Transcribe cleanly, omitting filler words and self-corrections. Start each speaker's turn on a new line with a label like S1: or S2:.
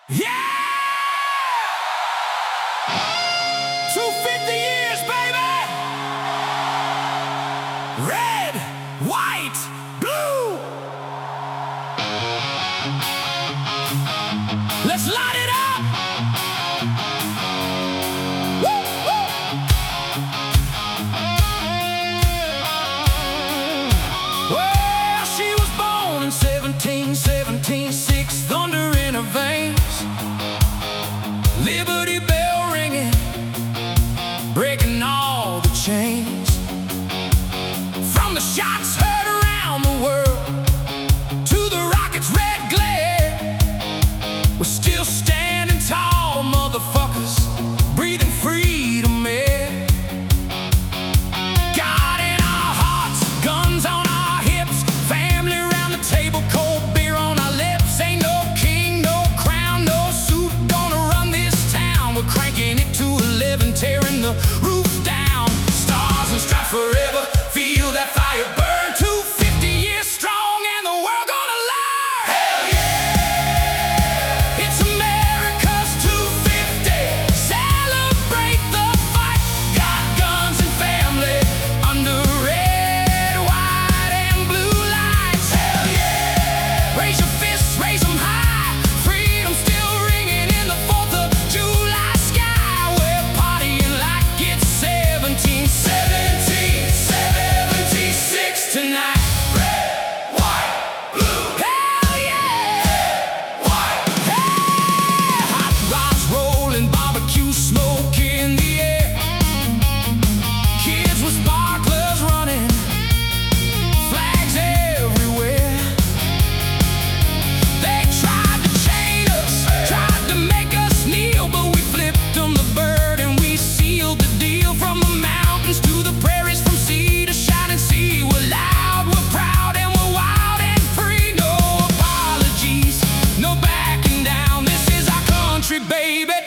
S1: Yeah! 250 years, baby! Red, white, blue! Let's light it up! Woo, woo! Well, she was born in 1717, six thunder in her veins. Liberty bell ringing, breaking all the chains. From the shots heard around the world to the rocket's red glare, we're still standing tall, motherfuckers, breathing freedom air. God in our hearts, guns on our hips, family around the table, cold beer on our lips. Ain't no king, no crown, no suit gonna run this town. We're cranking it to 11, tearing the roof down. Stars and stripes forever, feel that fire burn. 250 years strong and the world gonna learn. Hell yeah! It's America's 250. Celebrate the fight. Got guns and family under red, white, and blue lights. Hell yeah! Raise your fists, raise them high. Freedom still ringing in the 4th of July sky. We're partying like it's 1776 tonight. Red, white, blue. Hell yeah! White. Hey! Hot rods rolling, barbecue smoke in the air. Kids with sparklers running, flags everywhere. They tried to chain us, tried to make us kneel, but we flipped them the bird and we sealed the deal. From the mountains to the prairies, from sea to shining sea, we're loud, we're proud, and we're wild and free. No apologies, no backing down. This is our country, baby.